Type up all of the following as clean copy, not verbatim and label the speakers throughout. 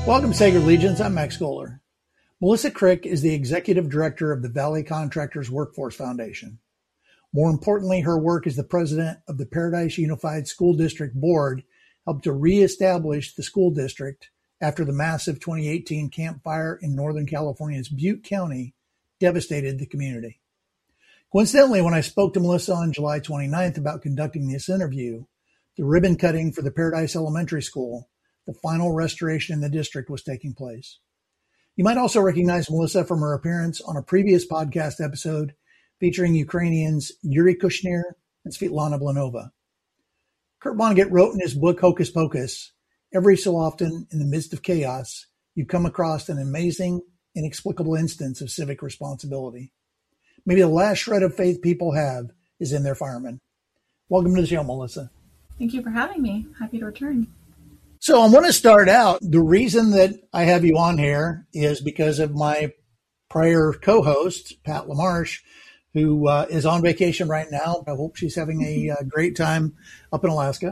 Speaker 1: Welcome, Sacred Legions. I'm Max Goller. Melissa Crick is the Executive Director of the Valley Contractors Workforce Foundation. More importantly, her work as the President of the Paradise Unified School District Board helped to reestablish the school district after the massive 2018 Camp Fire in Northern California's Butte County devastated the community. Coincidentally, when I spoke to Melissa on July 29th about conducting this interview, the ribbon cutting for the Paradise Elementary School, the final restoration in the district, was taking place. You might also recognize Melissa from her appearance on a previous podcast episode featuring Ukrainians Yuri Kushnir and Svetlana Blanova. Kurt Vonnegut wrote in his book Hocus Pocus, every so often in the midst of chaos, you come across an amazing, inexplicable instance of civic responsibility. Maybe the last shred of faith people have is in their firemen. Welcome to the show, Melissa.
Speaker 2: Thank you for having me. Happy to return.
Speaker 1: So I want to start out. The reason that I have you on here is because of my prior co-host, Pat LaMarche, who is on vacation right now. I hope she's having a great time up in Alaska.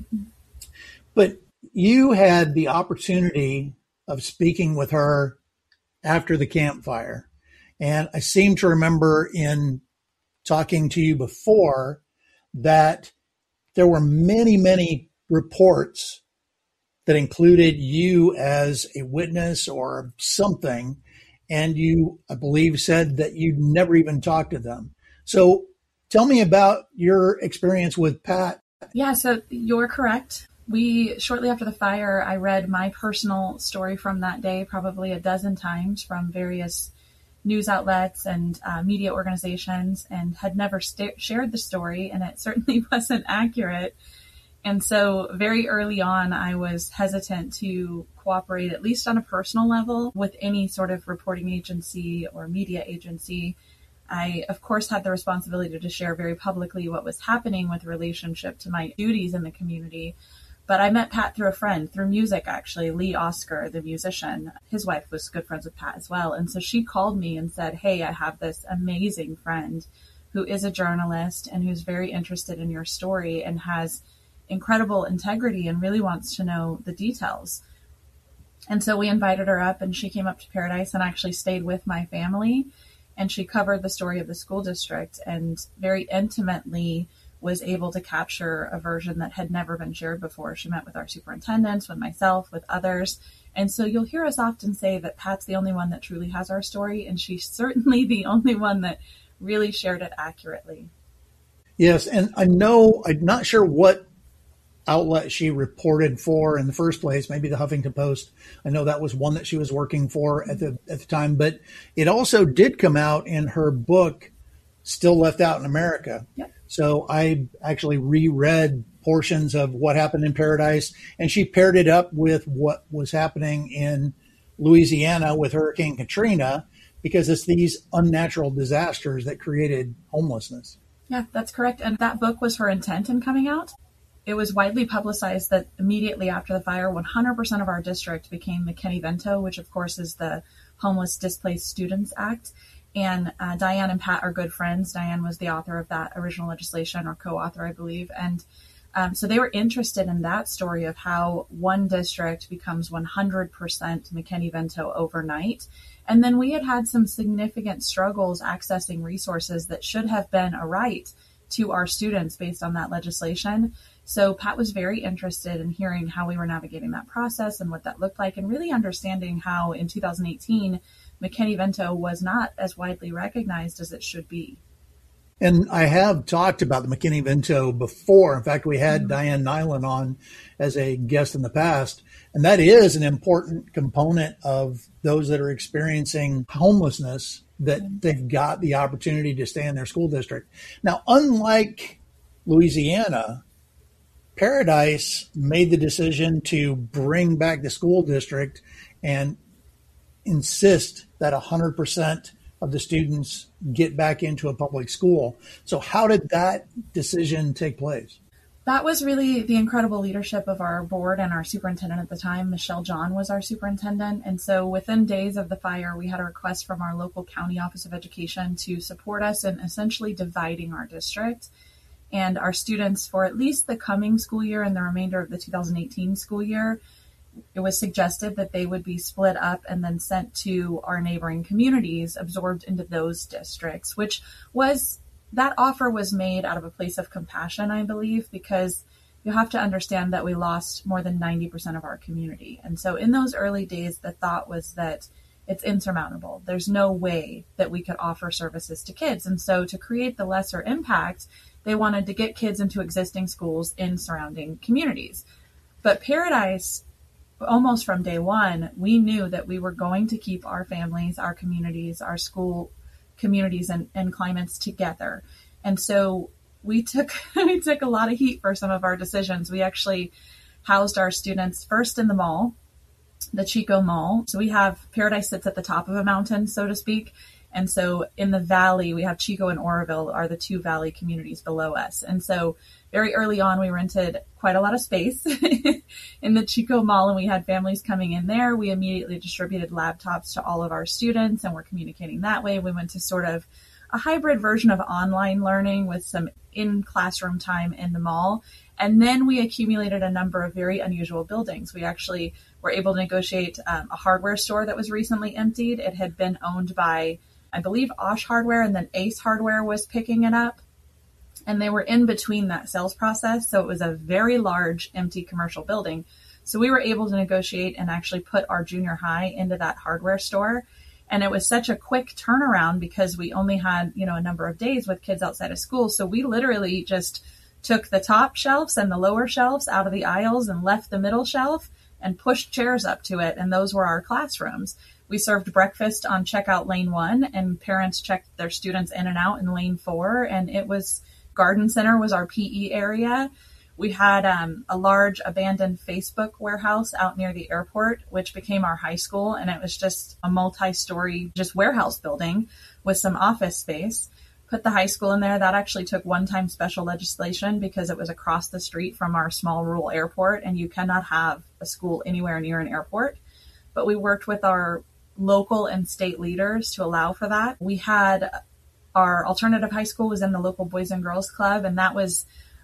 Speaker 1: But you had the opportunity of speaking with her after the campfire. And I seem to remember in talking to you before that there were many, many reports that included you as a witness or something, and you, I believe, said that you'd never even talked to them. So tell me about your experience with Pat.
Speaker 2: Yeah, so you're correct. Shortly after the fire, I read my personal story from that day probably a dozen times from various news outlets and media organizations, and had never shared the story, and it certainly wasn't accurate. And so very early on, I was hesitant to cooperate, at least on a personal level, with any sort of reporting agency or media agency. I, of course, had the responsibility to share very publicly what was happening with relationship to my duties in the community. But I met Pat through a friend, through music, actually. Lee Oscar, the musician, his wife was good friends with Pat as well. And so she called me and said, hey, I have this amazing friend who is a journalist and who's very interested in your story and has incredible integrity and really wants to know the details. And so we invited her up, and she came up to Paradise and actually stayed with my family. And she covered the story of the school district and very intimately was able to capture a version that had never been shared before. She met with our superintendents, with myself, with others. And so you'll hear us often say that Pat's the only one that truly has our story, and she's certainly the only one that really shared it accurately.
Speaker 1: Yes, and I'm not sure what outlet she reported for in the first place, maybe the Huffington Post. I know that was one that she was working for at the time, but it also did come out in her book, Still Left Out in America.
Speaker 2: Yep.
Speaker 1: So I actually reread portions of what happened in Paradise, and she paired it up with what was happening in Louisiana with Hurricane Katrina, because it's these unnatural disasters that created homelessness.
Speaker 2: Yeah, that's correct. And that book was her intent in coming out. It was widely publicized that immediately after the fire, 100% of our district became McKinney-Vento, which of course is the Homeless Displaced Students Act. And Diane and Pat are good friends. Diane was the author of that original legislation, or co-author, I believe. And so they were interested in that story of how one district becomes 100% McKinney-Vento overnight. And then we had some significant struggles accessing resources that should have been a right to our students based on that legislation. So Pat was very interested in hearing how we were navigating that process and what that looked like, and really understanding how in 2018, McKinney-Vento was not as widely recognized as it should be.
Speaker 1: And I have talked about the McKinney-Vento before. In fact, we had Diane Nyland on as a guest in the past, and that is an important component of those that are experiencing homelessness, that they've got the opportunity to stay in their school district. Now, unlike Louisiana, Paradise made the decision to bring back the school district and insist that 100% of the students get back into a public school. So how did that decision take place?
Speaker 2: That was really the incredible leadership of our board and our superintendent at the time. Michelle John was our superintendent. And so within days of the fire, we had a request from our local county Office of Education to support us in essentially dividing our district. And our students, for at least the coming school year and the remainder of the 2018 school year, it was suggested that they would be split up and then sent to our neighboring communities, absorbed into those districts, which was, that offer was made out of a place of compassion, I believe, because you have to understand that we lost more than 90% of our community. And so in those early days, the thought was that it's insurmountable. There's no way that we could offer services to kids. And so to create the lesser impact, they wanted to get kids into existing schools in surrounding communities. But Paradise, almost from day one, we knew that we were going to keep our families, our communities, our school communities and climates together. And so we took a lot of heat for some of our decisions. We actually housed our students first in the mall, the Chico Mall. So we have, Paradise sits at the top of a mountain, so to speak. And so in the valley, we have Chico and Oroville are the two valley communities below us. And so very early on, we rented quite a lot of space in the Chico Mall, and we had families coming in there. We immediately distributed laptops to all of our students, and we're communicating that way. We went to sort of a hybrid version of online learning with some in-classroom time in the mall. And then we accumulated a number of very unusual buildings. We actually were able to negotiate a hardware store that was recently emptied. It had been owned by, I believe, Osh Hardware, and then Ace Hardware was picking it up. And they were in between that sales process. So it was a very large, empty commercial building. So we were able to negotiate and actually put our junior high into that hardware store. And it was such a quick turnaround because we only had, a number of days with kids outside of school. So we literally just took the top shelves and the lower shelves out of the aisles and left the middle shelf and pushed chairs up to it. And those were our classrooms. We served breakfast on checkout lane 1, and parents checked their students in and out in lane 4. And it was, Garden Center was our PE area. We had a large abandoned Facebook warehouse out near the airport, which became our high school. And it was just a multi-story, just warehouse building with some office space. Put the high school in there. That actually took one-time special legislation because it was across the street from our small rural airport, and you cannot have a school anywhere near an airport. But we worked with our local and state leaders to allow for that. We had our alternative high school was in the local Boys and Girls Club, and that was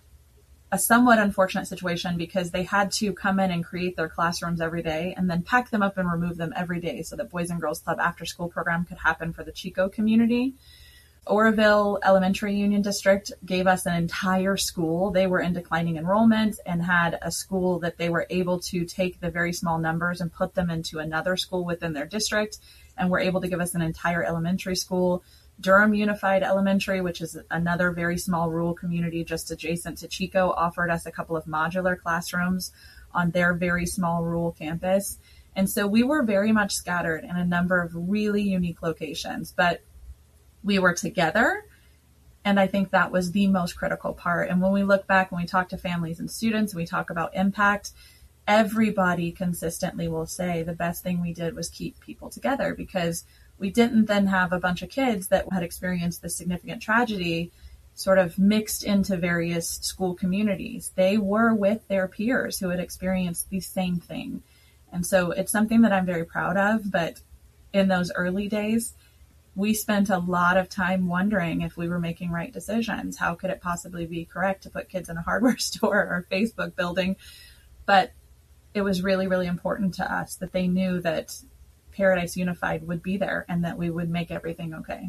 Speaker 2: a somewhat unfortunate situation because they had to come in and create their classrooms every day and then pack them up and remove them every day so that Boys and Girls Club after school program could happen for the Chico community. Oroville Elementary Union District gave us an entire school. They were in declining enrollment and had a school that they were able to take the very small numbers and put them into another school within their district, and were able to give us an entire elementary school. Durham Unified Elementary, which is another very small rural community just adjacent to Chico, offered us a couple of modular classrooms on their very small rural campus. And so we were very much scattered in a number of really unique locations, but we were together. And I think that was the most critical part. And when we look back, when we talk to families and students, and we talk about impact, everybody consistently will say the best thing we did was keep people together, because we didn't then have a bunch of kids that had experienced this significant tragedy sort of mixed into various school communities. They were with their peers who had experienced the same thing. And so it's something that I'm very proud of. But in those early days, we spent a lot of time wondering if we were making right decisions. How could it possibly be correct to put kids in a hardware store or a Facebook building? But it was really, really important to us that they knew that Paradise Unified would be there and that we would make everything okay.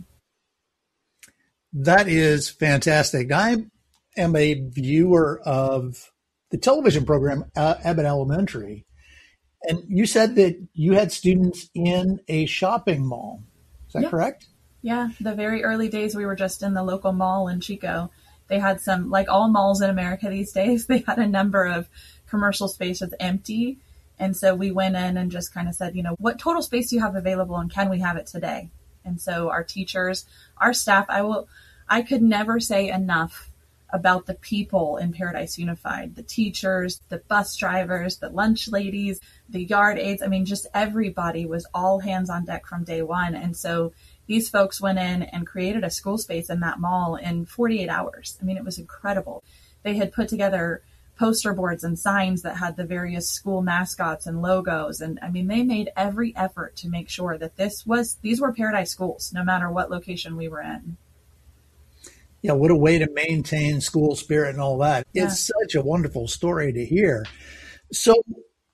Speaker 1: That is fantastic. I am a viewer of the television program Abbott Elementary, and you said that you had students in a shopping mall. Is that correct?
Speaker 2: Yeah. The very early days, we were just in the local mall in Chico. They had some, like all malls in America these days, they had a number of commercial spaces empty. And so we went in and just kind of said, what total space do you have available and can we have it today? And so our teachers, our staff, I could never say enough about the people in Paradise Unified, the teachers, the bus drivers, the lunch ladies, the yard aides. I mean, just everybody was all hands on deck from day one. And so these folks went in and created a school space in that mall in 48 hours. I mean, it was incredible. They had put together poster boards and signs that had the various school mascots and logos. And I mean, they made every effort to make sure that these were Paradise schools, no matter what location we were in.
Speaker 1: Yeah, what a way to maintain school spirit and all that. Yeah. It's such a wonderful story to hear. So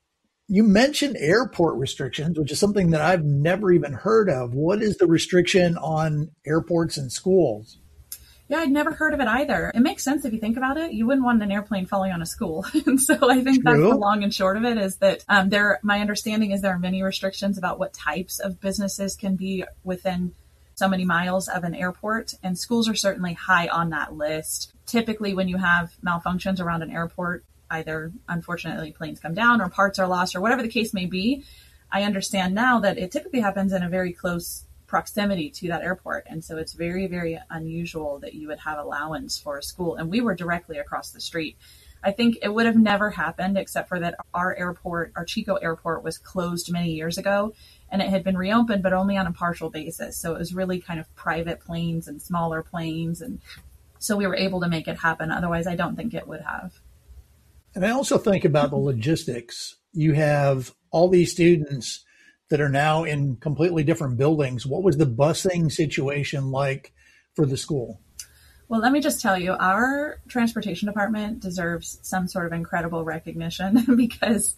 Speaker 1: You mentioned airport restrictions, which is something that I've never even heard of. What is the restriction on airports and schools?
Speaker 2: Yeah, I'd never heard of it either. It makes sense if you think about it. You wouldn't want an airplane falling on a school. And so I think that's the long and short of it, is that my understanding is there are many restrictions about what types of businesses can be within so many miles of an airport. And schools are certainly high on that list. Typically, when you have malfunctions around an airport, either unfortunately planes come down or parts are lost or whatever the case may be, I understand now that it typically happens in a very close proximity to that airport. And so it's very, very unusual that you would have allowance for a school. And we were directly across the street. I think it would have never happened except for that our airport, our Chico airport, was closed many years ago, and it had been reopened, but only on a partial basis. So it was really kind of private planes and smaller planes. And so we were able to make it happen. Otherwise, I don't think it would have.
Speaker 1: And I also think about the logistics. You have all these students that are now in completely different buildings. What was the busing situation like for the school?
Speaker 2: Well, let me just tell you, our transportation department deserves some sort of incredible recognition because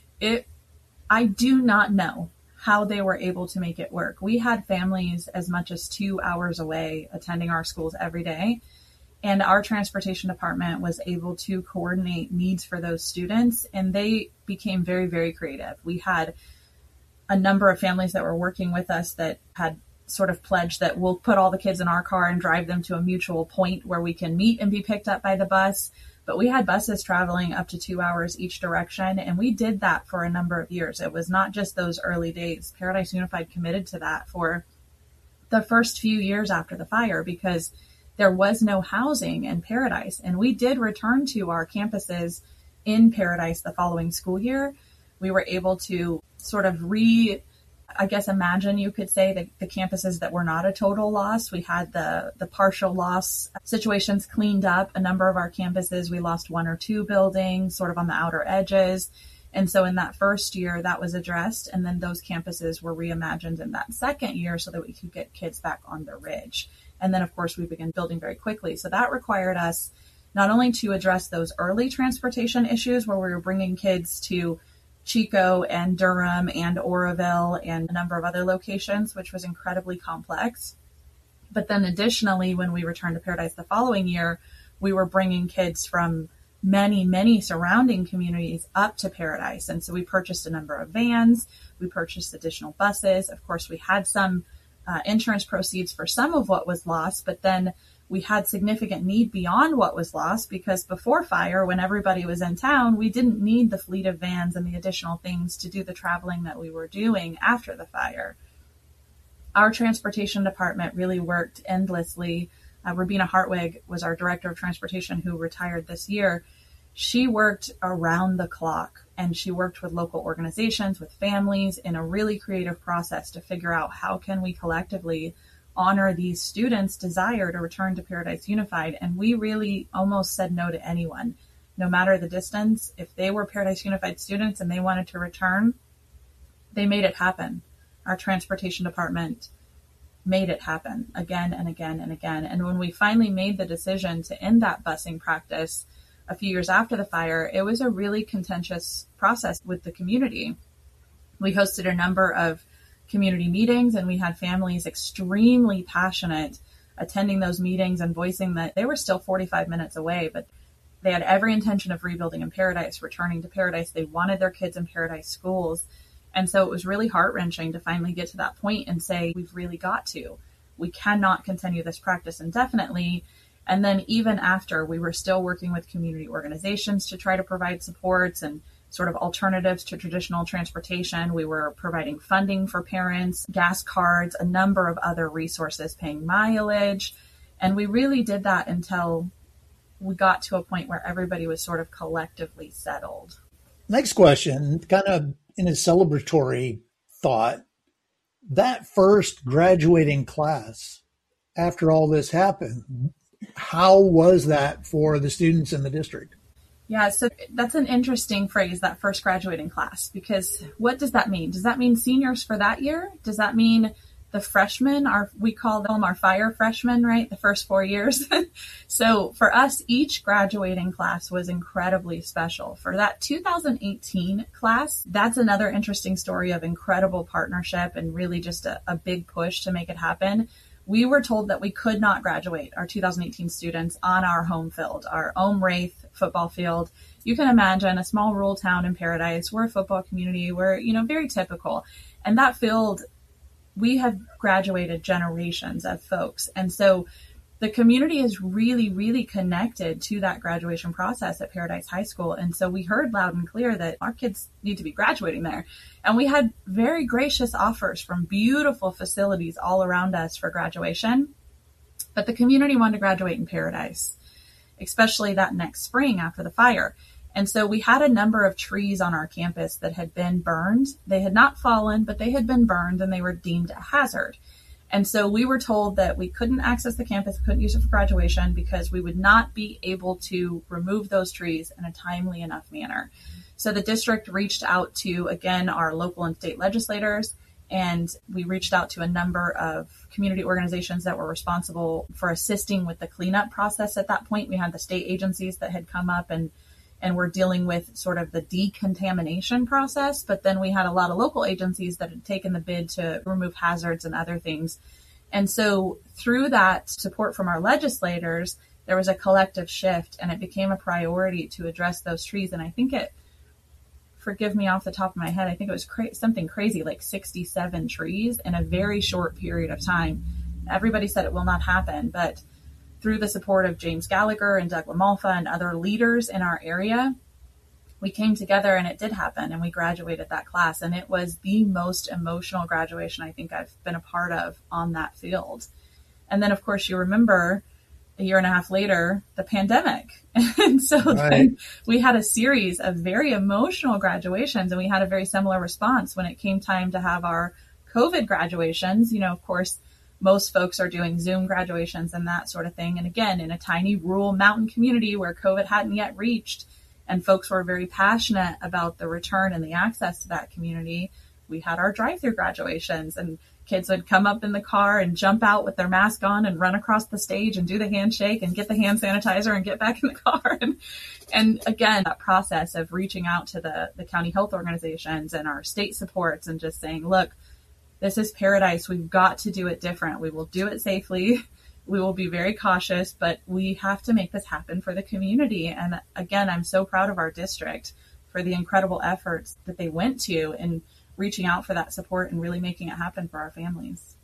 Speaker 2: I do not know how they were able to make it work. We had families as much as 2 hours away attending our schools every day. And our transportation department was able to coordinate needs for those students, and they became very, very creative. We had a number of families that were working with us that had sort of pledged that we'll put all the kids in our car and drive them to a mutual point where we can meet and be picked up by the bus. But we had buses traveling up to 2 hours each direction, and we did that for a number of years. It was not just those early days. Paradise Unified committed to that for the first few years after the fire because there was no housing in Paradise. And we did return to our campuses in Paradise the following school year. We were able to sort of imagine, you could say, the campuses that were not a total loss. We had the partial loss situations cleaned up. A number of our campuses, we lost 1 or 2 buildings sort of on the outer edges. And so in that first year, that was addressed. And then those campuses were reimagined in that second year so that we could get kids back on the ridge. And then, of course, we began building very quickly. So that required us not only to address those early transportation issues where we were bringing kids to Chico and Durham and Oroville and a number of other locations, which was incredibly complex. But then additionally, when we returned to Paradise the following year, we were bringing kids from many, many surrounding communities up to Paradise. And so we purchased a number of vans. We purchased additional buses. Of course, we had some insurance proceeds for some of what was lost, but then we had significant need beyond what was lost because before fire, when everybody was in town, we didn't need the fleet of vans and the additional things to do the traveling that we were doing after the fire. Our transportation department really worked endlessly. Rabina Hartwig was our director of transportation who retired this year. She worked around the clock and she worked with local organizations, with families in a really creative process to figure out how can we collectively honor these students' desire to return to Paradise Unified. And we really almost said no to anyone, no matter the distance. If they were Paradise Unified students and they wanted to return, they made it happen. Our transportation department made it happen again and again and again. And when we finally made the decision to end that busing practice a few years after the fire, it was a really contentious process with the community. We hosted a number of community meetings and we had families extremely passionate attending those meetings and voicing that they were still 45 minutes away, but they had every intention of rebuilding in Paradise, returning to Paradise. They wanted their kids in Paradise schools. And so it was really heart-wrenching to finally get to that point and say, we've really got to. We cannot continue this practice indefinitely. And then even after, we were still working with community organizations to try to provide supports and sort of alternatives to traditional transportation. We were providing funding for parents, gas cards, a number of other resources, paying mileage. And we really did that until we got to a point where everybody was sort of collectively settled.
Speaker 1: Next question, kind of in a celebratory thought, that first graduating class after all this happened, how was that for the students in the district?
Speaker 2: Yeah, so that's an interesting phrase, that first graduating class, because what does that mean? Does that mean seniors for that year? Does that mean the freshmen we call them our fire freshmen, right? The first 4 years. So for us, each graduating class was incredibly special. For that 2018 class, that's another interesting story of incredible partnership and really just a big push to make it happen. We were told that we could not graduate our 2018 students on our home field, our Wraith football field. You can imagine a small rural town in Paradise. We're a football community. We're, very typical. And that field, we have graduated generations of folks. And so the community is really, really connected to that graduation process at Paradise High School. And so we heard loud and clear that our kids need to be graduating there. And we had very gracious offers from beautiful facilities all around us for graduation. But the community wanted to graduate in Paradise, especially that next spring after the fire. And so we had a number of trees on our campus that had been burned. They had not fallen, but they had been burned and they were deemed a hazard. And so we were told that we couldn't access the campus, couldn't use it for graduation because we would not be able to remove those trees in a timely enough manner. So the district reached out to, again, our local and state legislators, and we reached out to a number of community organizations that were responsible for assisting with the cleanup process. At that point, we had the state agencies that had come up and were dealing with sort of the decontamination process. But then we had a lot of local agencies that had taken the bid to remove hazards and other things. And so through that support from our legislators, there was a collective shift and it became a priority to address those trees. And I think forgive me off the top of my head, I think it was something crazy like 67 trees in a very short period of time. Everybody said it will not happen, but through the support of James Gallagher and Doug LaMalfa and other leaders in our area, we came together and it did happen and we graduated that class. And it was the most emotional graduation I think I've been a part of on that field. And then, of course, you remember a year and a half later, the pandemic. And so then we had a series of very emotional graduations and we had a very similar response when it came time to have our COVID graduations. Of course, most folks are doing Zoom graduations and that sort of thing. And again, in a tiny rural mountain community where COVID hadn't yet reached and folks were very passionate about the return and the access to that community, we had our drive-through graduations and kids would come up in the car and jump out with their mask on and run across the stage and do the handshake and get the hand sanitizer and get back in the car. And again, that process of reaching out to the county health organizations and our state supports and just saying, look, this is Paradise. We've got to do it different. We will do it safely. We will be very cautious, but we have to make this happen for the community. And again, I'm so proud of our district for the incredible efforts that they went to in reaching out for that support and really making it happen for our families.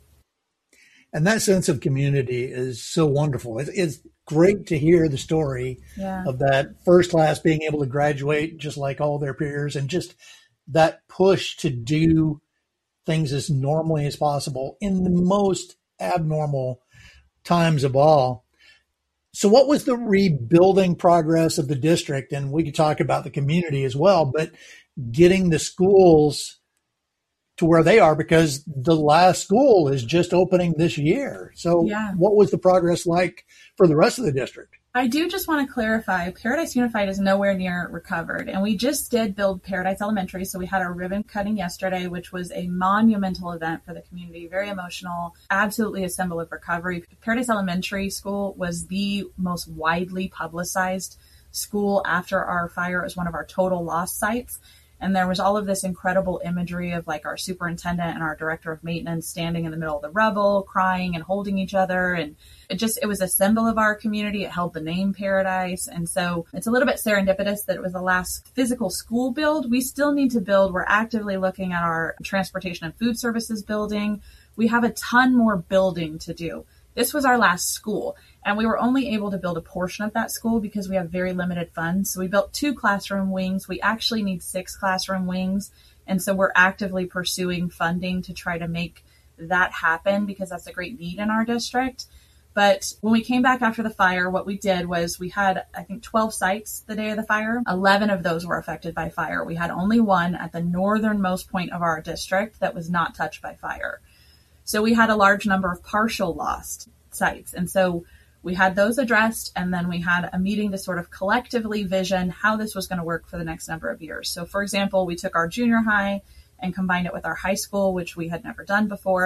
Speaker 1: And that sense of community is so wonderful. It's great to hear the story of that first class being able to graduate just like all their peers and just that push to do things as normally as possible in the most abnormal times of all. So what was the rebuilding progress of the district? And we could talk about the community as well, but getting the schools to where they are, because the last school is just opening this year. So what was the progress like for the rest of the district?
Speaker 2: I do just want to clarify, Paradise Unified is nowhere near recovered. And we just did build Paradise Elementary. So we had our ribbon cutting yesterday, which was a monumental event for the community, very emotional, absolutely a symbol of recovery. Paradise Elementary School was the most widely publicized school after our fire. It was one of our total loss sites. And there was all of this incredible imagery of like our superintendent and our director of maintenance standing in the middle of the rubble, crying and holding each other. And it was a symbol of our community. It held the name Paradise. And so it's a little bit serendipitous that it was the last physical school build. We still need to build. We're actively looking at our transportation and food services building. We have a ton more building to do. This was our last school, and we were only able to build a portion of that school because we have very limited funds. So we built 2 classroom wings. We actually need 6 classroom wings. And so we're actively pursuing funding to try to make that happen because that's a great need in our district. But when we came back after the fire, what we did was we had, I think, 12 sites the day of the fire. 11 of those were affected by fire. We had only one at the northernmost point of our district that was not touched by fire. So we had a large number of partial lost sites. And so we had those addressed, and then we had a meeting to sort of collectively vision how this was going to work for the next number of years. So, for example, we took our junior high and combined it with our high school, which we had never done before.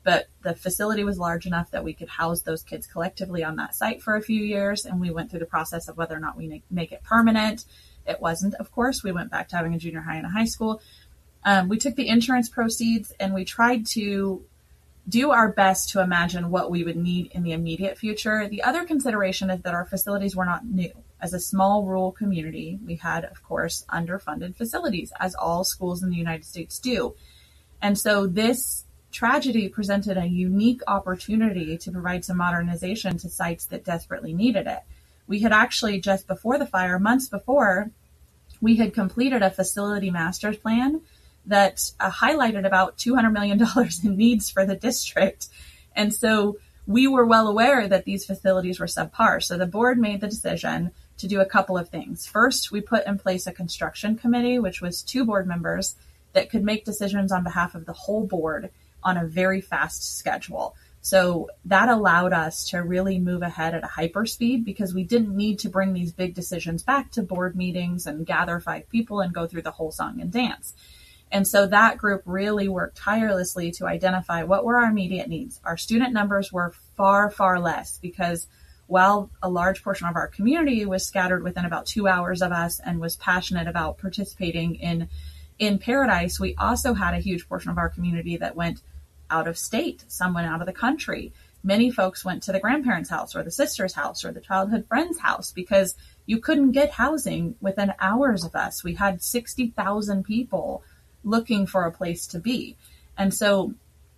Speaker 2: but the facility was large enough that we could house those kids collectively on that site for a few years. And we went through the process of whether or not we make it permanent. It wasn't, of course. We went back to having a junior high and a high school. We took the insurance proceeds and we tried to do our best to imagine what we would need in the immediate future. The other consideration is that our facilities were not new. As a small rural community, we had, of course, underfunded facilities, as all schools in the United States do. And so this tragedy presented a unique opportunity to provide some modernization to sites that desperately needed it. We had actually, just before the fire, months before, we had completed a facility master's plan that highlighted about $200 million in needs for the district. And so we were well aware that these facilities were subpar. So the board made the decision to do a couple of things. First, we put in place a construction committee, which was 2 board members that could make decisions on behalf of the whole board on a very fast schedule. So that allowed us to really move ahead at a hyper speed because we didn't need to bring these big decisions back to board meetings and gather 5 people and go through the whole song and dance. And so that group really worked tirelessly to identify what were our immediate needs. Our student numbers were far, far less because while a large portion of our community was scattered within about 2 hours of us and was passionate about participating in Paradise, we also had a huge portion of our community that went out of state, some went out of the country. Many folks went to the grandparents' house or the sister's house or the childhood friend's house because you couldn't get housing within hours of us. We had 60,000 people looking for a place to be. And so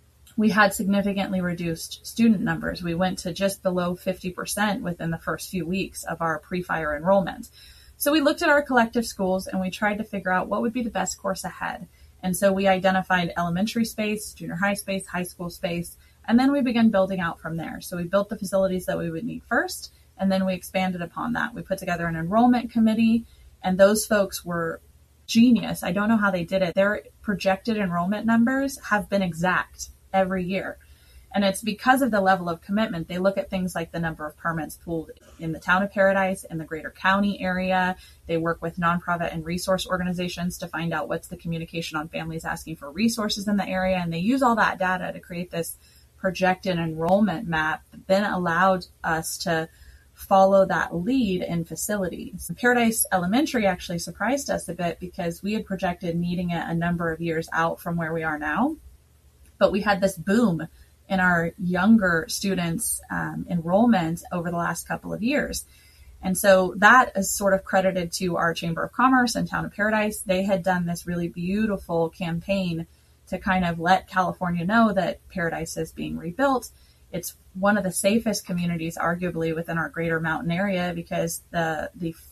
Speaker 2: we had significantly reduced student numbers. We went to just below 50% within the first few weeks of our pre-fire enrollment. So we looked at our collective schools and we tried to figure out what would be the best course ahead. And so we identified elementary space, junior high space, high school space, and then we began building out from there. So we built the facilities that we would need first, and then we expanded upon that. We put together an enrollment committee, and those folks were genius. I don't know how they did it. Their projected enrollment numbers have been exact every year. And it's because of the level of commitment. They look at things like the number of permits pulled in the town of Paradise, in the greater county area. They work with nonprofit and resource organizations to find out what's the communication on families asking for resources in the area. And they use all that data to create this projected enrollment map that then allowed us to follow that lead in facilities. Paradise Elementary actually surprised us a bit because we had projected needing it a number of years out from where we are now. But we had this boom in our younger students' enrollment over the last couple of years. And so that is sort of credited to our Chamber of Commerce and Town of Paradise. They had done this really beautiful campaign to kind of let California know that Paradise is being rebuilt. It's one of the safest communities, arguably, within our greater mountain area because the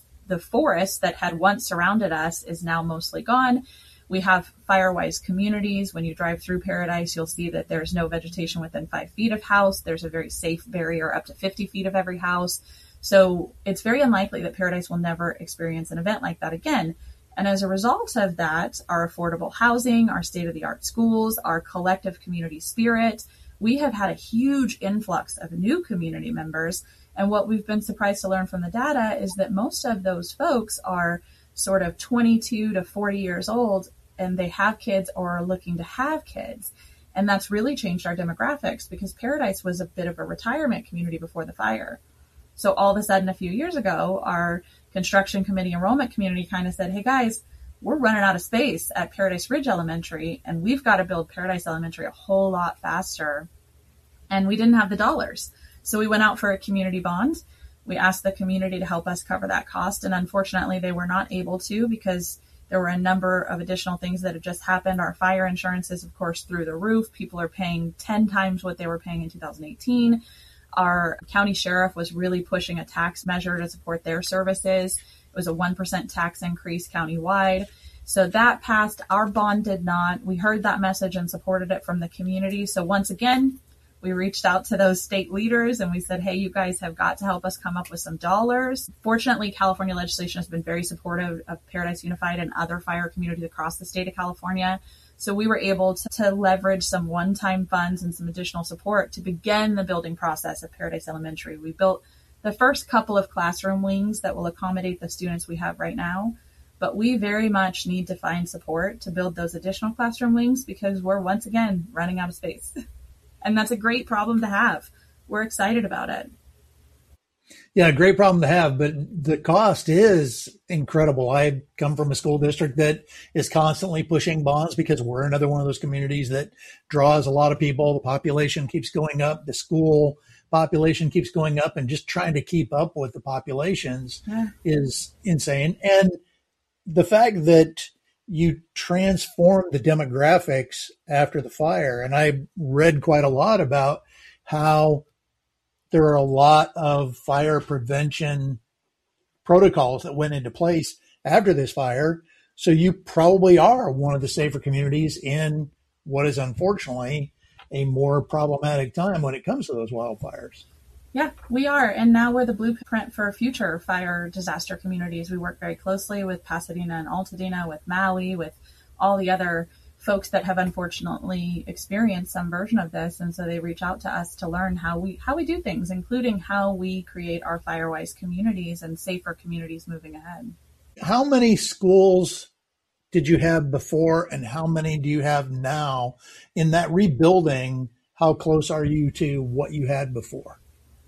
Speaker 2: forest that had once surrounded us is now mostly gone. We have fire-wise communities. When you drive through Paradise, you'll see that there's no vegetation within 5 feet of house. There's a very safe barrier up to 50 feet of every house. So it's very unlikely that Paradise will never experience an event like that again. And as a result of that, our affordable housing, our state-of-the-art schools, our collective community spirit, we have had a huge influx of new community members. And what we've been surprised to learn from the data is that most of those folks are sort of 22 to 40 years old, and they have kids or are looking to have kids. And that's really changed our demographics because Paradise was a bit of a retirement community before the fire. So all of a sudden, a few years ago, our construction committee enrollment community kind of said, hey guys, we're running out of space at Paradise Ridge Elementary, and we've got to build Paradise Elementary a whole lot faster. And we didn't have the dollars. So we went out for a community bond. We asked the community to help us cover that cost. And unfortunately, they were not able to because there were a number of additional things that had just happened. Our fire insurance is, of course, through the roof. People are paying 10 times what they were paying in 2018. Our county sheriff was really pushing a tax measure to support their services. It was a 1% tax increase countywide. So that passed. Our bond did not. We heard that message and supported it from the community. So once again, we reached out to those state leaders and we said, hey, you guys have got to help us come up with some dollars. Fortunately, California legislation has been very supportive of Paradise Unified and other fire communities across the state of California. So we were able to leverage some one-time funds and some additional support to begin the building process of Paradise Elementary. We built the first couple of classroom wings that will accommodate the students we have right now. But we very much need to find support to build those additional classroom wings because we're once again running out of space. And that's a great problem to have. We're excited about it.
Speaker 1: Yeah, great problem to have, but the cost is incredible. I come from a school district that is constantly pushing bonds because we're another one of those communities that draws a lot of people. The population keeps going up. The school population keeps going up, and just trying to keep up with the populations is insane. And the fact that you transform the demographics after the fire, and I read quite a lot about how there are a lot of fire prevention protocols that went into place after this fire. So you probably are one of the safer communities in what is unfortunately a more problematic time when it comes to those wildfires.
Speaker 2: Yeah, we are. And now we're the blueprint for future fire disaster communities. We work very closely with Pasadena and Altadena, with Maui, with all the other folks that have unfortunately experienced some version of this. And so they reach out to us to learn how we do things, including how we create our fire-wise communities and safer communities moving ahead.
Speaker 1: How many schools did you have before, and how many do you have now? In that rebuilding, how close are you to what you had before?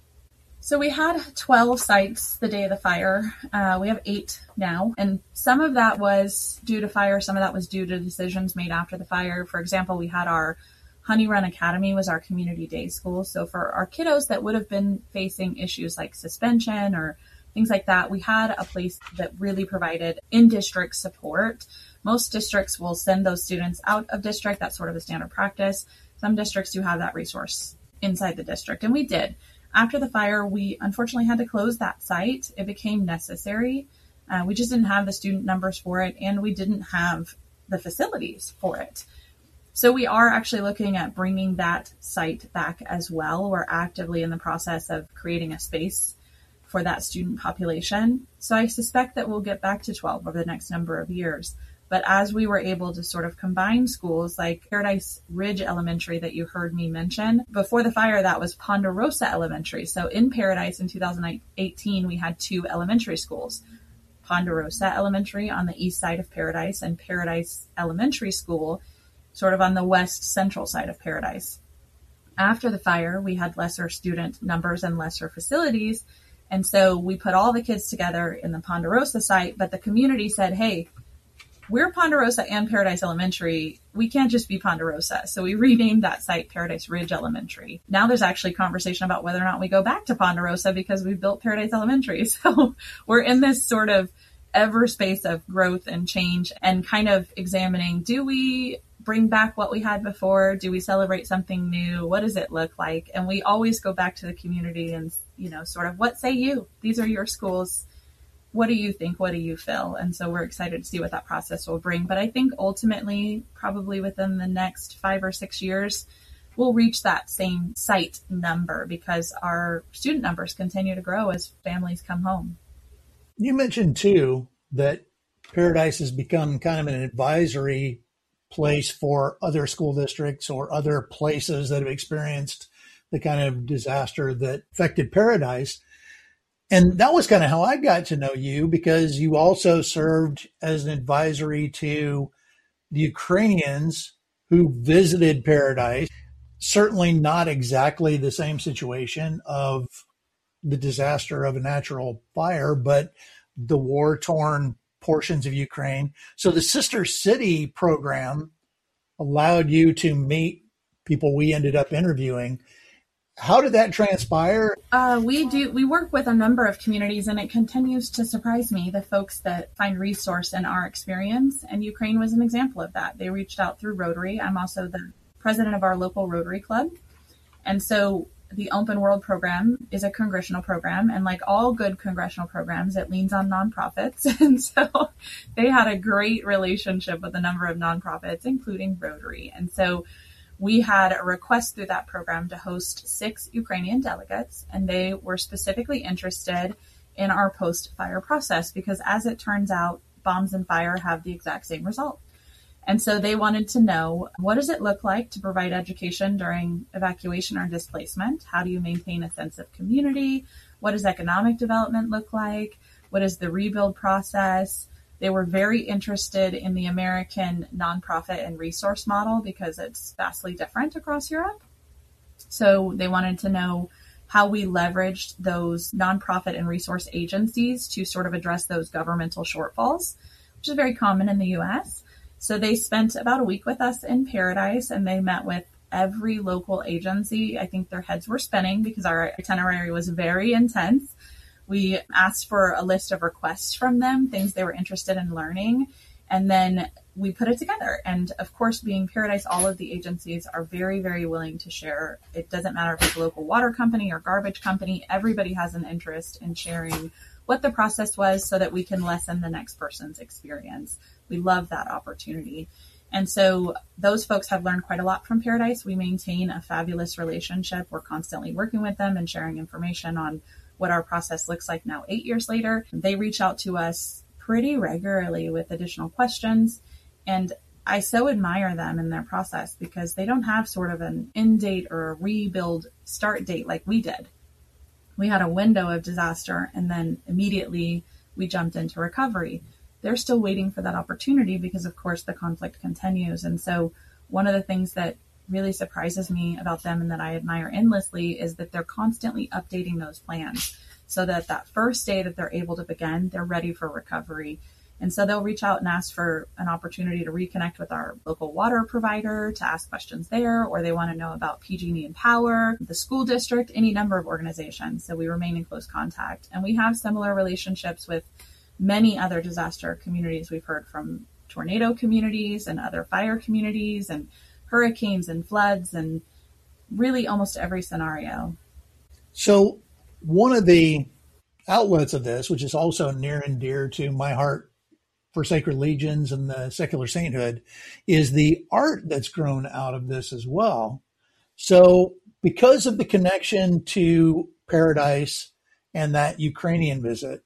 Speaker 2: So we had 12 sites the day of the fire. We have 8 now. And some of that was due to fire. Some of that was due to decisions made after the fire. For example, we had our Honey Run Academy was our community day school. So for our kiddos that would have been facing issues like suspension or things like that, we had a place that really provided in-district support. Most districts will send those students out of district. That's sort of the standard practice. Some districts do have that resource inside the district, and we did. After the fire, we unfortunately had to close that site. It became necessary. We just didn't have the student numbers for it, and we didn't have the facilities for it. So we are actually looking at bringing that site back as well. We're actively in the process of creating a space for that student population. So I suspect that we'll get back to 12 over the next number of years. But as we were able to sort of combine schools like Paradise Ridge Elementary that you heard me mention, before the fire, that was Ponderosa Elementary. So in Paradise in 2018, we had 2 elementary schools, Ponderosa Elementary on the east side of Paradise and Paradise Elementary School sort of on the west central side of Paradise. After the fire, we had lesser student numbers and lesser facilities. And so we put all the kids together in the Ponderosa site, but the community said, hey, we're Ponderosa and Paradise Elementary. We can't just be Ponderosa. So we renamed that site Paradise Ridge Elementary. Now there's actually conversation about whether or not we go back to Ponderosa because we built Paradise Elementary. So we're in this sort of ever space of growth and change and kind of examining, do we bring back what we had before? Do we celebrate something new? What does it look like? And we always go back to the community and, sort of, what say you? These are your schools. What do you think? What do you feel? And so we're excited to see what that process will bring. But I think ultimately, probably within the next 5 or 6 years, we'll reach that same site number because our student numbers continue to grow as families come home.
Speaker 1: You mentioned, too, that Paradise has become kind of an advisory place for other school districts or other places that have experienced the kind of disaster that affected Paradise. And that was kind of how I got to know you, because you also served as an advisory to the Ukrainians who visited Paradise. Certainly not exactly the same situation of the disaster of a natural fire, but the war-torn portions of Ukraine. So the Sister City program allowed you to meet people we ended up interviewing. How did that transpire?
Speaker 2: We work with a number of communities, and it continues to surprise me, the folks that find resource in our experience. And Ukraine was an example of that. They reached out through Rotary. I'm also the president of our local Rotary Club. And so the Open World program is a congressional program. And like all good congressional programs, it leans on nonprofits. And so they had a great relationship with a number of nonprofits, including Rotary. And so we had a request through that program to host 6 Ukrainian delegates, and they were specifically interested in our post-fire process because, as it turns out, bombs and fire have the exact same result. And so they wanted to know, what does it look like to provide education during evacuation or displacement? How do you maintain a sense of community? What does economic development look like? What is the rebuild process? They were very interested in the American nonprofit and resource model because it's vastly different across Europe. So they wanted to know how we leveraged those nonprofit and resource agencies to sort of address those governmental shortfalls, which is very common in the US. So they spent about a week with us in Paradise, and they met with every local agency. I think their heads were spinning because our itinerary was very intense. We asked for a list of requests from them, things they were interested in learning, and then we put it together. And of course, being Paradise, all of the agencies are very, very willing to share. It doesn't matter if it's a local water company or garbage company. Everybody has an interest in sharing what the process was so that we can lessen the next person's experience. We love that opportunity. And so those folks have learned quite a lot from Paradise. We maintain a fabulous relationship. We're constantly working with them and sharing information on what our process looks like now 8 years later. They reach out to us pretty regularly with additional questions. And I so admire them in their process because they don't have sort of an end date or a rebuild start date like we did. We had a window of disaster and then immediately we jumped into recovery. They're still waiting for that opportunity because, of course, the conflict continues. And so one of the things that really surprises me about them and that I admire endlessly is that they're constantly updating those plans so that that first day that they're able to begin, they're ready for recovery. And so they'll reach out and ask for an opportunity to reconnect with our local water provider, to ask questions there, or they want to know about PG&E and Power, the school district, any number of organizations. So we remain in close contact. And we have similar relationships with many other disaster communities. We've heard from tornado communities and other fire communities and hurricanes and floods and really almost every scenario.
Speaker 1: So one of the outlets of this, which is also near and dear to my heart for Sacred Legions and the secular sainthood, is the art that's grown out of this as well. So because of the connection to Paradise and that Ukrainian visit,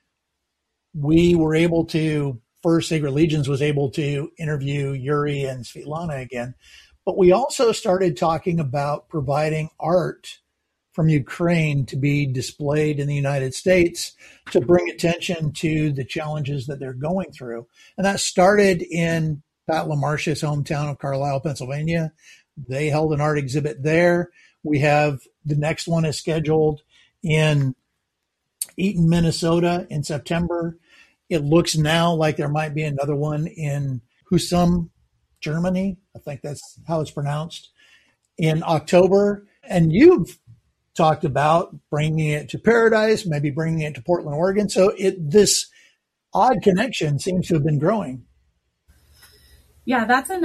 Speaker 1: we were able to, first Sacred Legions was able to interview Yuri and Svetlana again, but we also started talking about providing art from Ukraine to be displayed in the United States to bring attention to the challenges that they're going through. And that started in Pat LaMarche's hometown of Carlisle, Pennsylvania. They held an art exhibit there. We have the next one is scheduled in Eaton, Minnesota in September. It looks now like there might be another one in Husum, Germany. I think that's how it's pronounced, in October. And you've talked about bringing it to Paradise, maybe bringing it to Portland, Oregon. So this odd connection seems to have been growing.
Speaker 2: Yeah,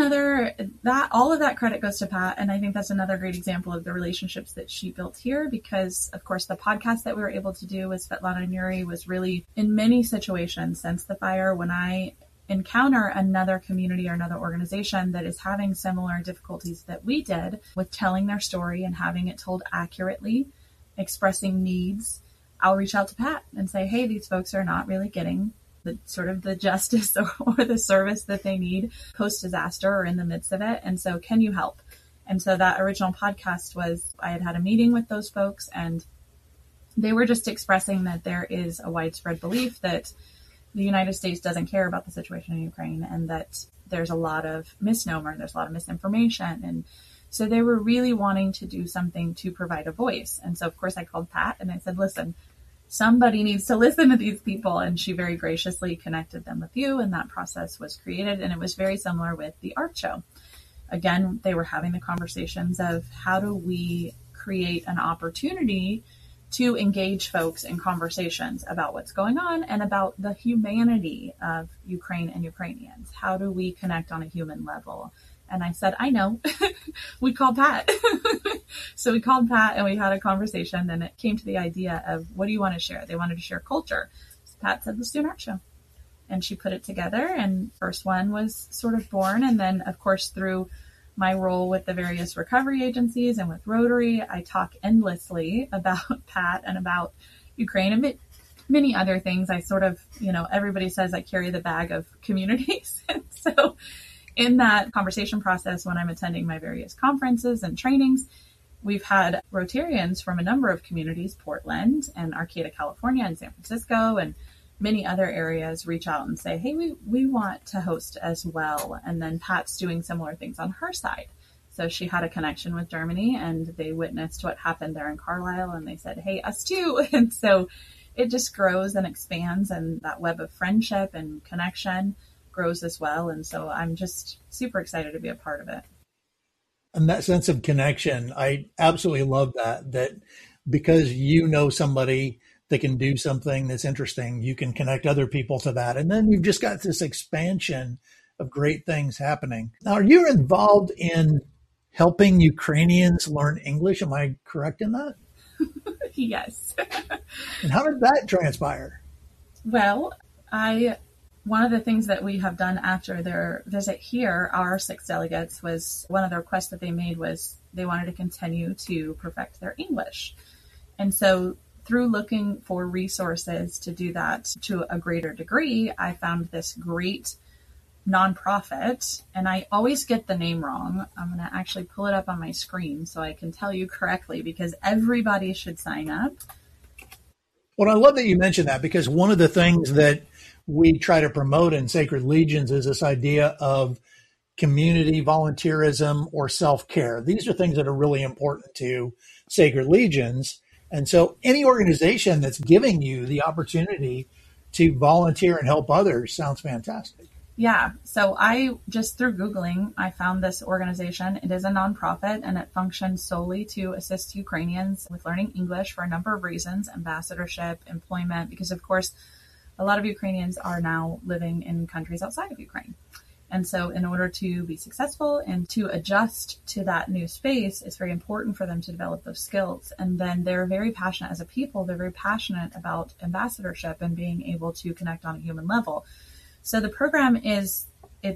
Speaker 2: all of that credit goes to Pat. And I think that's another great example of the relationships that she built here because, of course, the podcast that we were able to do with Svetlana and Yuri was really, in many situations since the fire, when I encounter another community or another organization that is having similar difficulties that we did with telling their story and having it told accurately, expressing needs, I'll reach out to Pat and say, hey, these folks are not really getting the sort of the justice or the service that they need post-disaster or in the midst of it. And so can you help? And so that original podcast I had a meeting with those folks and they were just expressing that there is a widespread belief that the United States doesn't care about the situation in Ukraine and that there's a lot of misnomer, there's a lot of misinformation. And so they were really wanting to do something to provide a voice. And so, of course, I called Pat and I said, listen, somebody needs to listen to these people. And she very graciously connected them with you. And that process was created. And it was very similar with the art show. Again, they were having the conversations of how do we create an opportunity to engage folks in conversations about what's going on and about the humanity of Ukraine and Ukrainians. How do we connect on a human level? And I said, I know. We called Pat. So we called Pat and we had a conversation and it came to the idea of what do you want to share? They wanted to share culture. So Pat said, let's do an art show. And she put it together and first one was sort of born. And then, of course, through my role with the various recovery agencies and with Rotary, I talk endlessly about Pat and about Ukraine and many other things. I sort of, everybody says I carry the bag of communities. And so in that conversation process, when I'm attending my various conferences and trainings, we've had Rotarians from a number of communities, Portland and Arcata, California and San Francisco and many other areas reach out and say, hey, we want to host as well. And then Pat's doing similar things on her side. So she had a connection with Germany, and they witnessed what happened there in Carlisle, and they said, hey, us too. And so it just grows and expands, and that web of friendship and connection grows as well. And so I'm just super excited to be a part of it.
Speaker 1: And that sense of connection, I absolutely love that because you know somebody that can do something that's interesting, you can connect other people to that. And then you've just got this expansion of great things happening. Now, are you involved in helping Ukrainians learn English? Am I correct in that?
Speaker 2: Yes.
Speaker 1: And how did that transpire?
Speaker 2: Well, one of the things that we have done after their visit here, our 6 delegates, was one of the requests that they made was they wanted to continue to perfect their English. And so through looking for resources to do that to a greater degree, I found this great nonprofit, and I always get the name wrong. I'm going to actually pull it up on my screen so I can tell you correctly, because everybody should sign up.
Speaker 1: Well, I love that you mentioned that, because one of the things that we try to promote in Sacred Legions is this idea of community volunteerism or self-care. These are things that are really important to Sacred Legions. And so any organization that's giving you the opportunity to volunteer and help others sounds fantastic.
Speaker 2: Yeah. So I just through Googling, I found this organization. It is a nonprofit, and it functions solely to assist Ukrainians with learning English for a number of reasons: ambassadorship, employment, because of course, a lot of Ukrainians are now living in countries outside of Ukraine. And so in order to be successful and to adjust to that new space, it's very important for them to develop those skills. And then they're very passionate as a people. They're very passionate about ambassadorship and being able to connect on a human level. So the program it's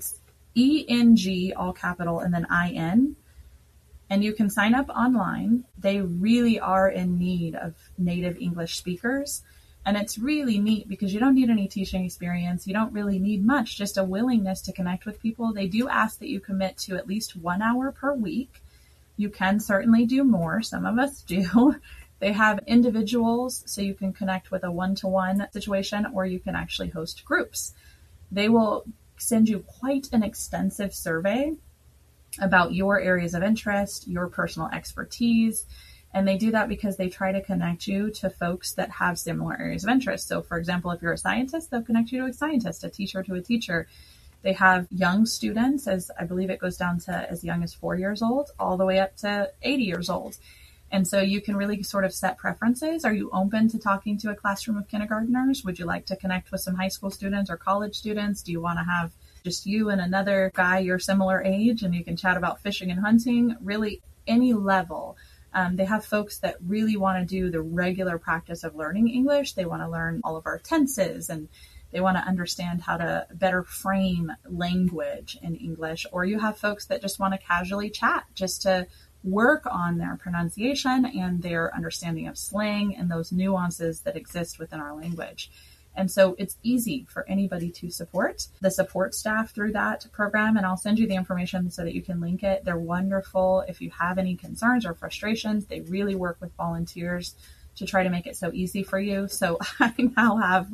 Speaker 2: ENG, all capital, and then IN. And you can sign up online. They really are in need of native English speakers. And it's really neat because you don't need any teaching experience. You don't really need much, just a willingness to connect with people. They do ask that you commit to at least 1 hour per week. You can certainly do more. Some of us do. They have individuals, so you can connect with a one-to-one situation, or you can actually host groups. They will send you quite an extensive survey about your areas of interest, your personal expertise. And they do that because they try to connect you to folks that have similar areas of interest. So for example, if you're a scientist, they'll connect you to a scientist, a teacher to a teacher. They have young students, as I believe it goes down to as young as 4 years old, all the way up to 80 years old. And so you can really sort of set preferences. Are you open to talking to a classroom of kindergartners? Would you like to connect with some high school students or college students? Do you want to have just you and another guy your similar age and you can chat about fishing and hunting? Really, any level. They have folks that really want to do the regular practice of learning English. They want to learn all of our tenses, and they want to understand how to better frame language in English. Or you have folks that just want to casually chat just to work on their pronunciation and their understanding of slang and those nuances that exist within our language. And so it's easy for anybody to support the support staff through that program. And I'll send you the information so that you can link it. They're wonderful. If you have any concerns or frustrations, they really work with volunteers to try to make it so easy for you. So I now have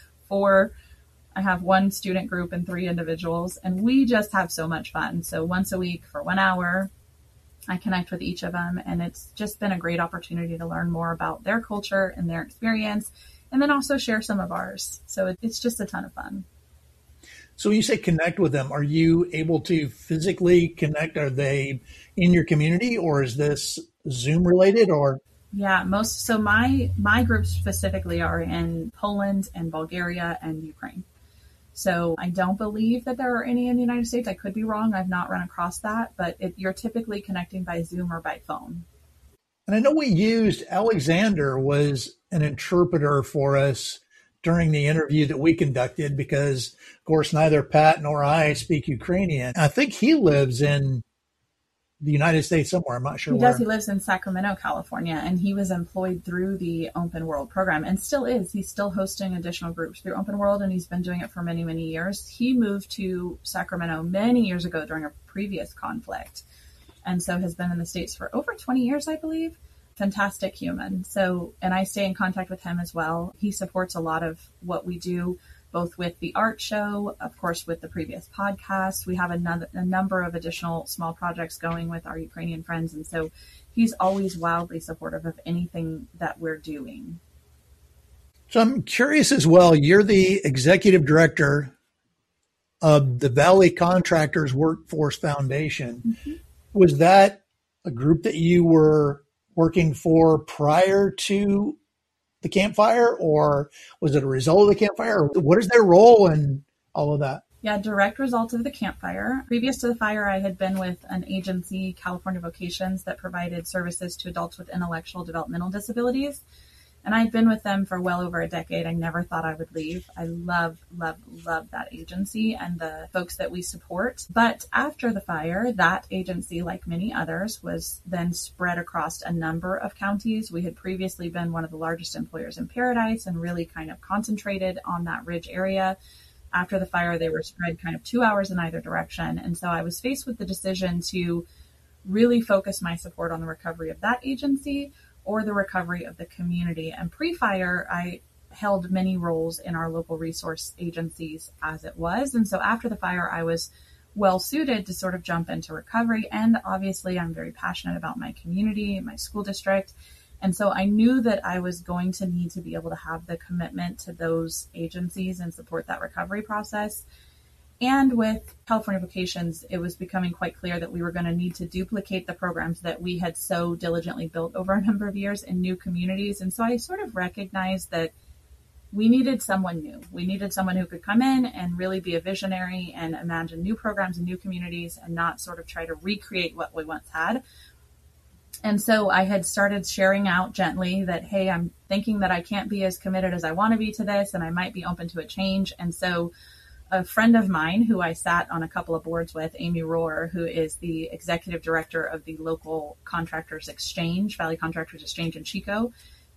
Speaker 2: I have 1 student group and 3 individuals, and we just have so much fun. So once a week for 1 hour, I connect with each of them, and it's just been a great opportunity to learn more about their culture and their experience, and then also share some of ours. So it's just a ton of fun.
Speaker 1: So when you say connect with them, are you able to physically connect? Are they in your community, or is this Zoom related? Or
Speaker 2: yeah, so my groups specifically are in Poland and Bulgaria and Ukraine. So I don't believe that there are any in the United States. I could be wrong. I've not run across that, but you're typically connecting by Zoom or by phone.
Speaker 1: And I know we used Alexander was an interpreter for us during the interview that we conducted because, of course, neither Pat nor I speak Ukrainian. I think he lives in the United States somewhere. I'm not sure where.
Speaker 2: He lives in Sacramento, California, and he was employed through the Open World program and still is. He's still hosting additional groups through Open World, and he's been doing it for many, many years. He moved to Sacramento many years ago during a previous conflict, and so has been in the States for over 20 years, I believe. Fantastic human. So, and I stay in contact with him as well. He supports a lot of what we do. both with the art show, of course, with the previous podcast. We have a number of additional small projects going with our Ukrainian friends. And so he's always wildly supportive of anything that we're doing.
Speaker 1: So I'm curious as well, you're the executive director of the Valley Contractors Workforce Foundation. Mm-hmm. Was that a group that you were working for prior to the campfire, or was it a result of the campfire? What is their role in all of that?
Speaker 2: Yeah, direct result of the campfire. Previous to the fire, I had been with an agency, California Vocations, that provided services to adults with intellectual developmental disabilities. And I'd been with them for well over a decade. I never thought I would leave. I love that agency and the folks that we support. But after the fire, that agency, like many others, was then spread across a number of counties. We had previously been one of the largest employers in Paradise and really kind of concentrated on that Ridge area. After the fire, they were spread kind of 2 hours in either direction. And so I was faced with the decision to really focus my support on the recovery of that agency or the recovery of the community. And pre-fire, I held many roles in our local resource agencies as it was. And so after the fire, I was well suited to sort of jump into recovery. And obviously, I'm very passionate about my community, my school district. And so I knew that I was going to need to be able to have the commitment to those agencies and support that recovery process. And with California Vocations, it was becoming quite clear that we were going to need to duplicate the programs that we had so diligently built over a number of years in new communities. And so I sort of recognized that we needed someone new. We needed someone who could come in and really be a visionary and imagine new programs and new communities and not sort of try to recreate what we once had. And so I had started sharing out gently that, hey, I'm thinking that I can't be as committed as I want to be to this, and I might be open to a change. And so a friend of mine who I sat on a couple of boards with, Amy Rohr, who is the executive director of the local contractors exchange, Valley Contractors Exchange in Chico,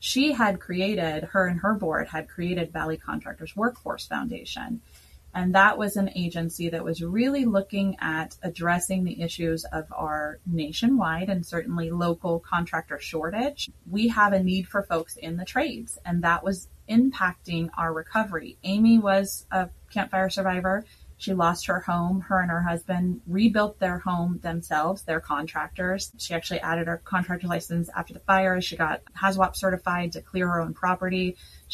Speaker 2: her and her board had created Valley Contractors Workforce Foundation. And that was an agency that was really looking at addressing the issues of our nationwide and certainly local contractor shortage. We have a need for folks in the trades, and that was impacting our recovery. Amy was a campfire survivor. She lost her home. Her and her husband rebuilt their home themselves. They're contractors. She actually added her contractor license after the fire. She got HAZWAP certified to clear her own property.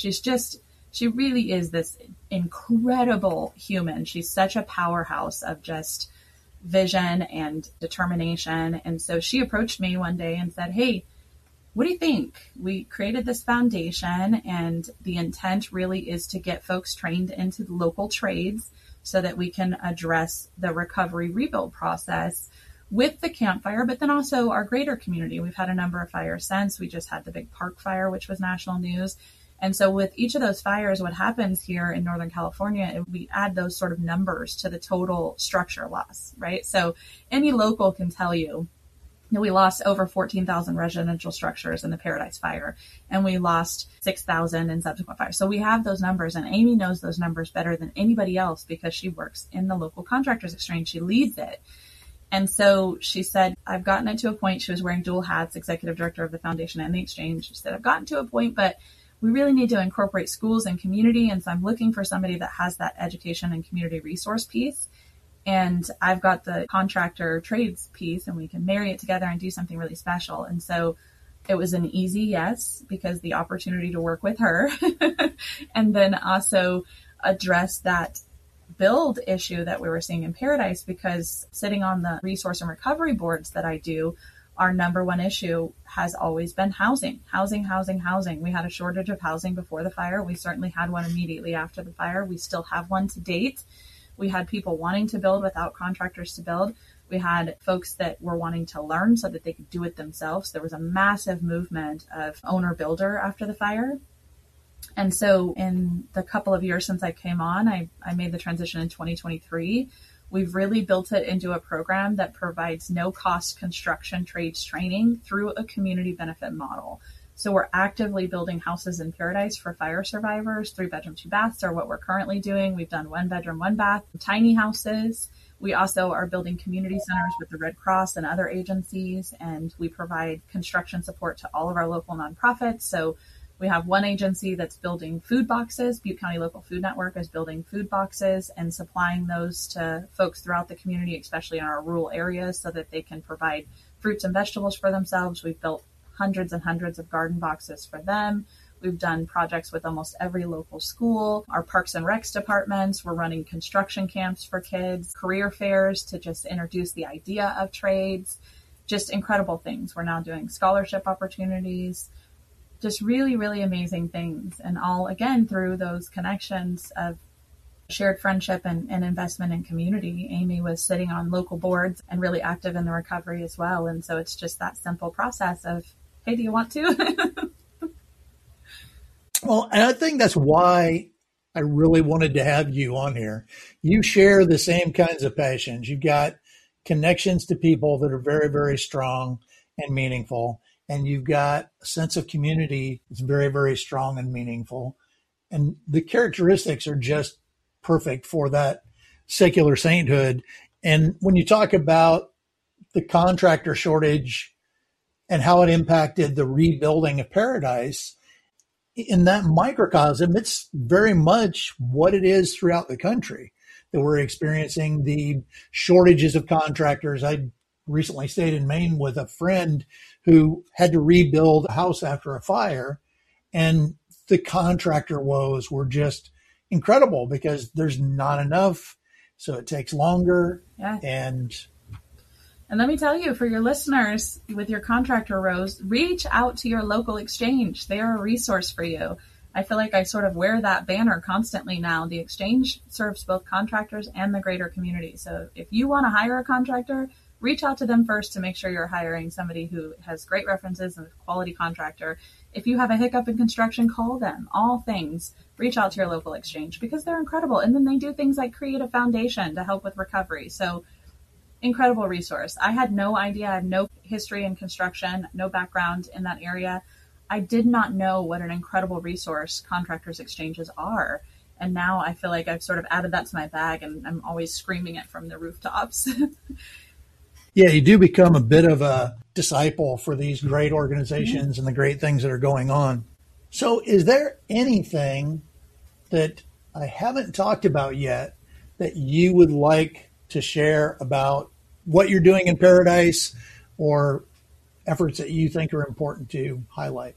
Speaker 2: She really is this incredible human. She's such a powerhouse of just vision and determination. And so she approached me one day and said, hey, what do you think? We created this foundation, and the intent really is to get folks trained into the local trades so that we can address the recovery rebuild process with the campfire, but then also our greater community. We've had a number of fires since. We just had the big park fire, which was national news. And so with each of those fires, what happens here in Northern California, we add those sort of numbers to the total structure loss, right? So any local can tell you, we lost over 14,000 residential structures in the Paradise Fire, and we lost 6,000 in subsequent fires. So we have those numbers, and Amy knows those numbers better than anybody else because she works in the local contractors exchange. She leads it. And so she said, I've gotten it to a point. She was wearing dual hats, executive director of the foundation and the exchange. She said, I've gotten to a point, but we really need to incorporate schools and community. And so I'm looking for somebody that has that education and community resource piece. And I've got the contractor trades piece, and we can marry it together and do something really special. And so it was an easy yes, because the opportunity to work with her and then also address that build issue that we were seeing in Paradise, because sitting on the resource and recovery boards that I do, our number one issue has always been housing. We had a shortage of housing before the fire. We certainly had one immediately after the fire. We still have one to date. We had people wanting to build without contractors to build. We had folks that were wanting to learn so that they could do it themselves. There was a massive movement of owner-builder after the fire. And so in the couple of years since I came on, I made the transition in 2023. We've really built it into a program that provides no-cost construction trades training through a community benefit model. So we're actively building houses in Paradise for fire survivors. 3-bedroom, 2 baths are what we're currently doing. We've done 1-bedroom, 1 bath, tiny houses. We also are building community centers with the Red Cross and other agencies, and we provide construction support to all of our local nonprofits. So We have one agency that's building food boxes. Butte County Local Food Network is building food boxes and supplying those to folks throughout the community, especially in our rural areas, so that they can provide fruits and vegetables for themselves. We've built hundreds and hundreds of garden boxes for them. We've done projects with almost every local school. Our Parks and Recs departments, we're running construction camps for kids, career fairs to just introduce the idea of trades, just incredible things. We're now doing scholarship opportunities, just really, really amazing things. And all, again, through those connections of shared friendship and investment in community. Amy was sitting on local boards and really active in the recovery as well. And so it's just that simple process of, hey, do you want to?
Speaker 1: Well, and I think that's why I really wanted to have you on here. You share the same kinds of passions. You've got connections to people that are very, very strong and meaningful. And you've got a sense of community that's very, very strong and meaningful. And the characteristics are just perfect for that secular sainthood. And when you talk about the contractor shortage and how it impacted the rebuilding of Paradise, in that microcosm, it's very much what it is throughout the country, that we're experiencing the shortages of contractors. I recently stayed in Maine with a friend who had to rebuild a house after a fire, and the contractor woes were just incredible because there's not enough, so it takes longer.
Speaker 2: Yeah.
Speaker 1: And
Speaker 2: let me tell you, for your listeners, with your contractor rows, reach out to your local exchange. They are a resource for you. I feel like I sort of wear that banner constantly now. The exchange serves both contractors and the greater community. So if you want to hire a contractor, reach out to them first to make sure you're hiring somebody who has great references and a quality contractor. If you have a hiccup in construction, call them. All things, reach out to your local exchange because they're incredible. And then they do things like create a foundation to help with recovery. So incredible resource. I had no idea. I have no history in construction, no background in that area. I did not know what an incredible resource contractors exchanges are. And now I feel like I've sort of added that to my bag and I'm always screaming it from the rooftops.
Speaker 1: Yeah, you do become a bit of a disciple for these great organizations and the great things that are going on. So is there anything that I haven't talked about yet that you would like to share about what you're doing in Paradise or efforts that you think are important to highlight?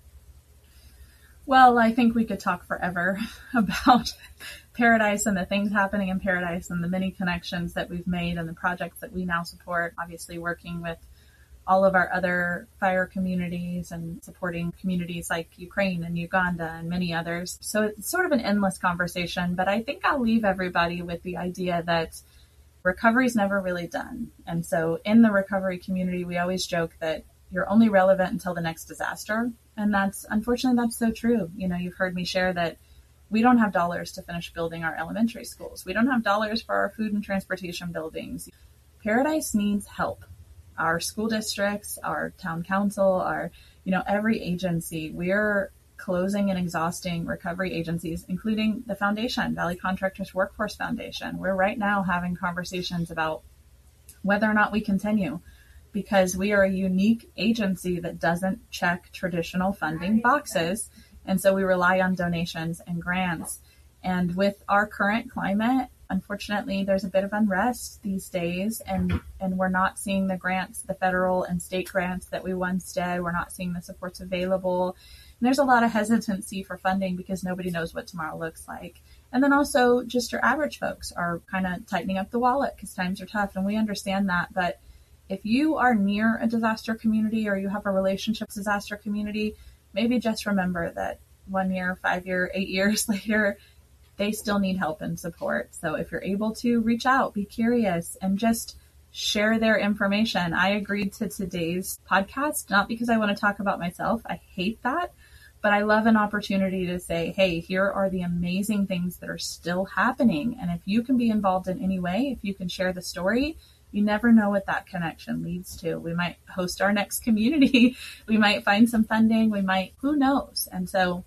Speaker 2: Well, I think we could talk forever about Paradise and the things happening in Paradise and the many connections that we've made and the projects that we now support, obviously working with all of our other fire communities and supporting communities like Ukraine and Uganda and many others. So it's sort of an endless conversation, but I think I'll leave everybody with the idea that recovery is never really done. And so in the recovery community, we always joke that you're only relevant until the next disaster. And unfortunately, that's so true. You know, you've heard me share that we don't have dollars to finish building our elementary schools. We don't have dollars for our food and transportation buildings. Paradise needs help. Our school districts, our town council, every agency, we're closing and exhausting recovery agencies, including the foundation, Valley Contractors Workforce Foundation. We're right now having conversations about whether or not we continue, because we are a unique agency that doesn't check traditional funding boxes. And so we rely on donations and grants. And with our current climate, unfortunately, there's a bit of unrest these days, and we're not seeing the grants, the federal and state grants that we once did. We're not seeing the supports available. And there's a lot of hesitancy for funding because nobody knows what tomorrow looks like. And then also just your average folks are kind of tightening up the wallet because times are tough, and we understand that. But if you are near a disaster community or you have a relationship with a disaster community, maybe just remember that 1 year, 5 year, 8 years later, they still need help and support. So if you're able to reach out, be curious, and just share their information. I agreed to today's podcast, not because I want to talk about myself. I hate that. But I love an opportunity to say, hey, here are the amazing things that are still happening. And if you can be involved in any way, if you can share the story, you never know what that connection leads to. We might host our next community. We might find some funding. Who knows? And so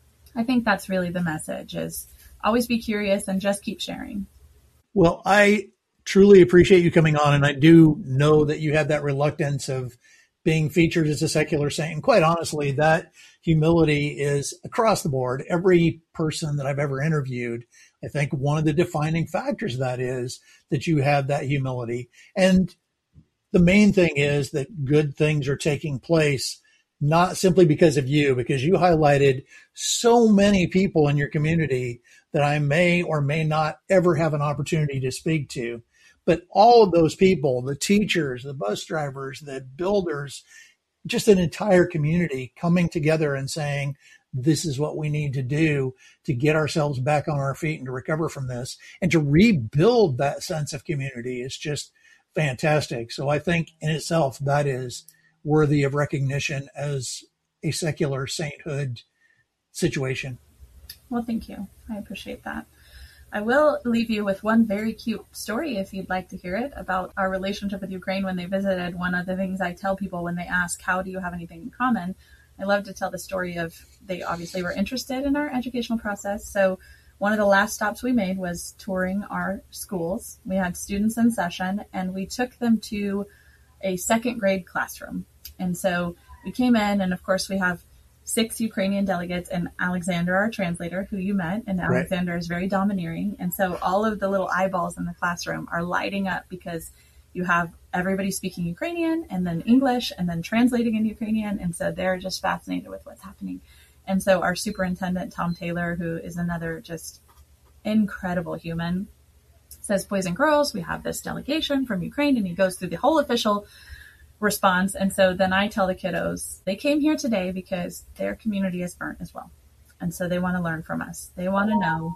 Speaker 2: I think that's really the message, is always be curious and just keep sharing.
Speaker 1: Well, I truly appreciate you coming on. And I do know that you have that reluctance of being featured as a secular saint. And quite honestly, that humility is across the board. Every person that I've ever interviewed, I think one of the defining factors of that is that you have that humility. And the main thing is that good things are taking place, not simply because of you, because you highlighted so many people in your community that I may or may not ever have an opportunity to speak to. But all of those people, the teachers, the bus drivers, the builders, just an entire community coming together and saying, this is what we need to do to get ourselves back on our feet and to recover from this and to rebuild that sense of community is just fantastic. So I think in itself, that is worthy of recognition as a secular sainthood situation.
Speaker 2: Well, thank you. I appreciate that. I will leave you with one very cute story if you'd like to hear it about our relationship with Ukraine when they visited. One of the things I tell people when they ask, how do you have anything in common? I love to tell the story of they obviously were interested in our educational process. So one of the last stops we made was touring our schools. We had students in session and we took them to a second grade classroom. And so we came in and of course we have 6 Ukrainian delegates and Alexander, our translator, who you met, and Alexander is very domineering. And so all of the little eyeballs in the classroom are lighting up because you have everybody speaking Ukrainian and then English and then translating in Ukrainian. And so they're just fascinated with what's happening. And so our superintendent, Tom Taylor, who is another just incredible human, says, boys and girls, we have this delegation from Ukraine, and he goes through the whole official response. And so then I tell the kiddos, they came here today because their community is burnt as well. And so they want to learn from us. They want to know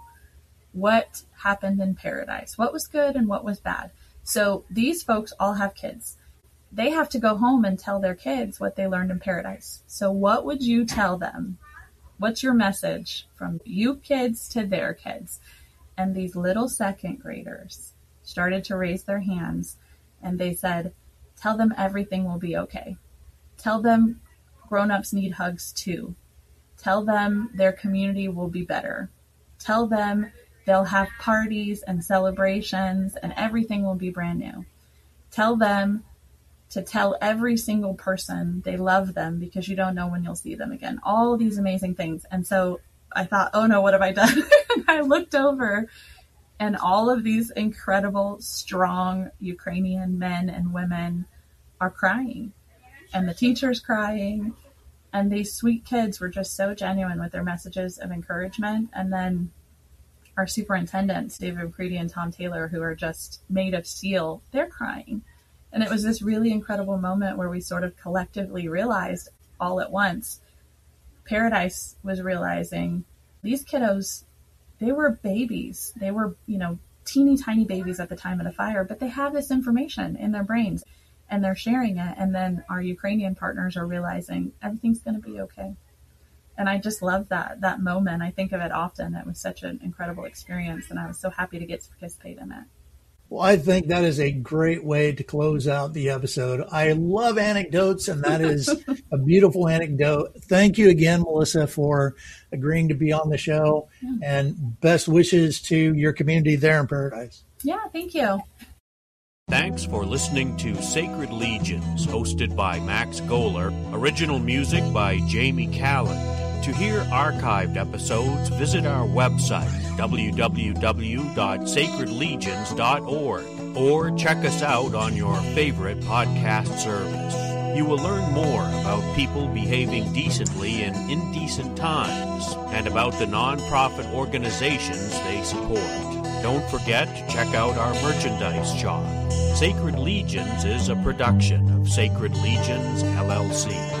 Speaker 2: what happened in Paradise, what was good and what was bad. So these folks all have kids. They have to go home and tell their kids what they learned in Paradise. So what would you tell them? What's your message from you kids to their kids? And these little second graders started to raise their hands and they said, tell them everything will be okay. Tell them grown-ups need hugs too. Tell them their community will be better. Tell them they'll have parties and celebrations and everything will be brand new. Tell them to tell every single person they love them because you don't know when you'll see them again. All these amazing things. And so I thought, oh no, what have I done? And I looked over and all of these incredible, strong Ukrainian men and women are crying. And the teacher's crying. And these sweet kids were just so genuine with their messages of encouragement. And then our superintendents, David McCready and Tom Taylor, who are just made of steel, they're crying. And it was this really incredible moment where we sort of collectively realized all at once, Paradise was realizing these kiddos, they were babies. They were, teeny tiny babies at the time of the fire, but they have this information in their brains and they're sharing it. And then our Ukrainian partners are realizing everything's going to be okay. And I just love that moment. I think of it often. It was such an incredible experience and I was so happy to get to participate in it.
Speaker 1: Well, I think that is a great way to close out the episode. I love anecdotes, and that is a beautiful anecdote. Thank you again, Melissa, for agreeing to be on the show, and best wishes to your community there in Paradise.
Speaker 2: Yeah, thank you.
Speaker 3: Thanks for listening to Sacred Legions, hosted by Max Goller. Original music by Jamie Callan. To hear archived episodes, visit our website, www.sacredlegions.org, or check us out on your favorite podcast service. You will learn more about people behaving decently in indecent times and about the nonprofit organizations they support. Don't forget to check out our merchandise shop. Sacred Legions is a production of Sacred Legions, LLC.